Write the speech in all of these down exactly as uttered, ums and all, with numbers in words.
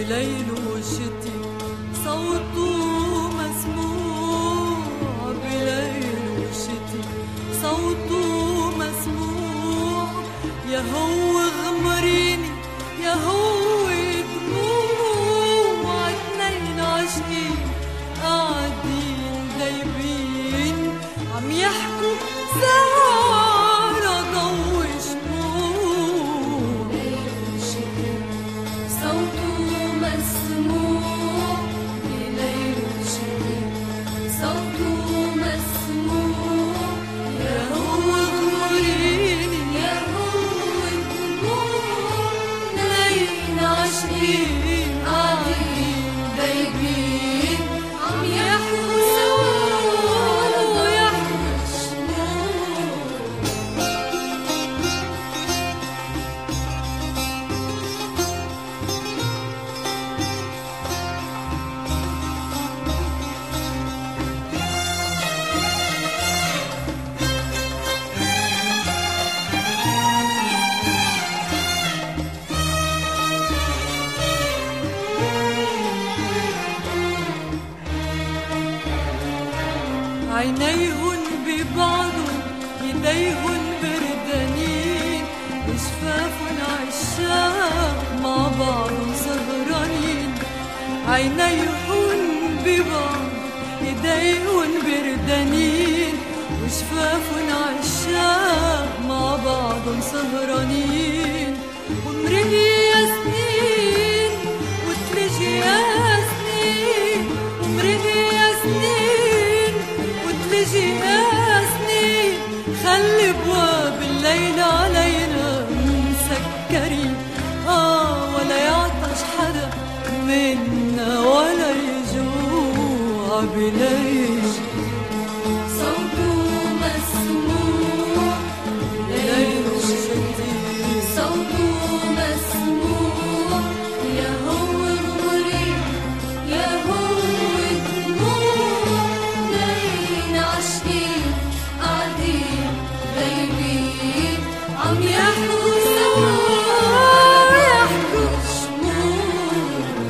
بليل وشتي صوته مسموع، بليل وشتي صوته مسموع. يا هو غمريني يا هو دموع، اتنين عاشقين قاعدين دايبين عم يحكوا سوا على ضوء شموع. صوته مسموع بليل وشتي صوته مسموع. يا هو غمريني يا هو دموع، اتنين عاشقين قاعدين دايبين عم يحكوا سوا على ضوء شموع. عينيهن ببعضن ايديهن بردانين، وشفافن عالشاق مع بعض سهرانين. عينيهن ببعض ايديهن بردانين، وشفافن عالشاق مع بعض سهرانين. ومرقي يا سنين وتلجي يا سنين، ومرقي يا سنين وتلجي يا سنين. خلي بواب الليل علينا مسكرين، آه ولا يعطش حدا منا ولا يجوع بليل. صوته مسموع بليل وشتي صوته مسموع. يا هو غمرين يا هو دموع، اتنين عاشقين قاعدين غايبين عم يحكوا سوا يحكوا شموع.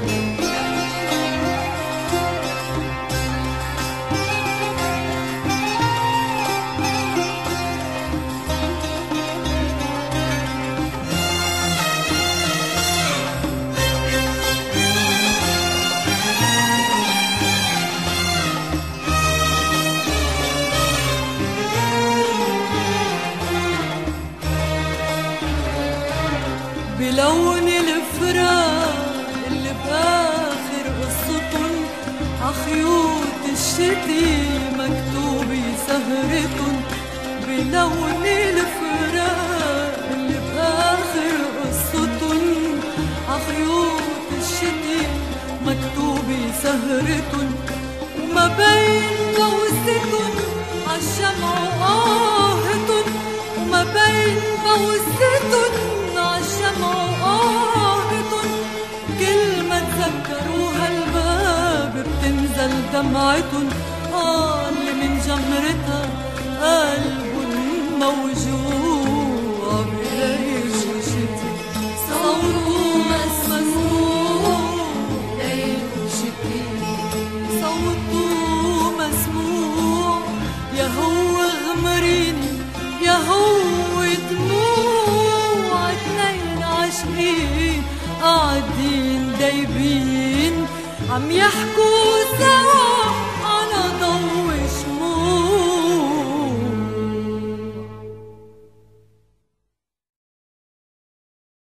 بلون الفراق اللي بآخر قصتن عخيوط الشتي مكتوبة سهرتن. بلون الفراق اللي بآخر قصتن عخيوط الشتي مكتوبة سهرتن. وما بين بوستن عالشمع آهتن، وما بين بوستن عالشمع آهتن. كل ما تذكروها الباب بتنزل دمعتن، آه اللي من جمرتها قلبن موجوع بليل وشتي صوته مسموع. ليل وشتي صوته مسموع. يا هو غمريني يا هو دموع، اتنين عاشقين قاعدين دايبين عم يحكوا سوا